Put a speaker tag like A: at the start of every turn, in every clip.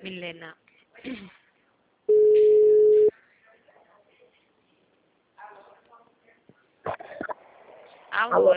A: Milena. Alô?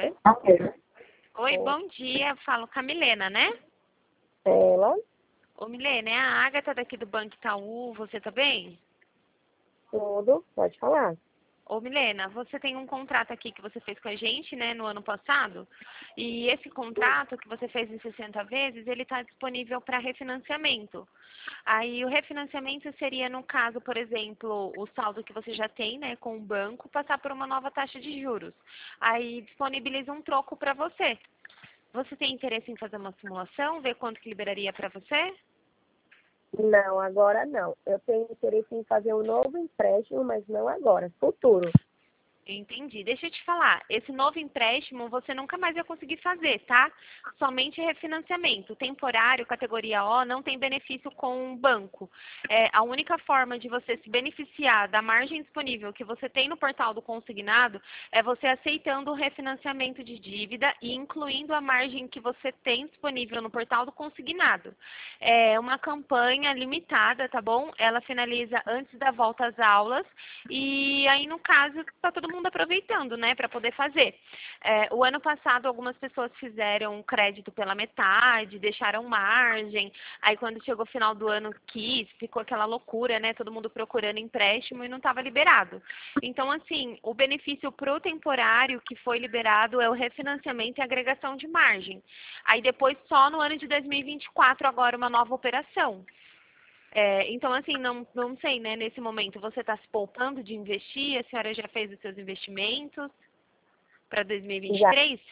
A: Oi, bom dia. Falo com a Milena, né?
B: Ela?
A: Ô, Milena, é a Agatha daqui do Banco Itaú. Você tá bem?
B: Tudo, pode falar.
A: Ô, Milena, você tem um contrato aqui que você fez com a gente, né, no ano passado. E esse contrato que você fez em 60 vezes, ele está disponível para refinanciamento. Aí o refinanciamento seria, no caso, por exemplo, o saldo que você já tem, né, com o banco, passar por uma nova taxa de juros. Aí disponibiliza um troco para você. Você tem interesse em fazer uma simulação, ver quanto que liberaria para você?
B: Não, agora não. Eu tenho interesse em fazer um novo empréstimo, mas não agora, futuro.
A: Entendi. Deixa eu te falar, esse novo empréstimo você nunca mais vai conseguir fazer, tá? Somente refinanciamento. Temporário, categoria O, não tem benefício com o banco. A única forma de você se beneficiar da margem disponível que você tem no portal do consignado é você aceitando o refinanciamento de dívida e incluindo a margem que você tem disponível no portal do consignado. É uma campanha limitada, tá bom? Ela finaliza antes da volta às aulas e aí, no caso, está todo mundo aproveitando, né, para poder fazer. O ano passado, algumas pessoas fizeram crédito pela metade, deixaram margem. Aí, quando chegou o final do ano, ficou aquela loucura, né, todo mundo procurando empréstimo e não estava liberado. Então, assim, o benefício para o temporário que foi liberado é o refinanciamento e agregação de margem. Aí, depois, só no ano de 2024, agora, uma nova operação. Então, assim, não sei, né, nesse momento, você está se poupando de investir? A senhora já fez os seus investimentos para 2023?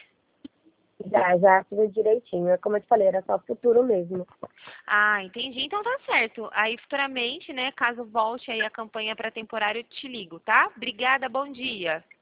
B: Já, tudo direitinho. É como eu te falei, era só futuro mesmo.
A: Ah, entendi. Então tá certo. Aí, futuramente, né, caso volte aí a campanha para temporário, eu te ligo, tá? Obrigada, bom dia.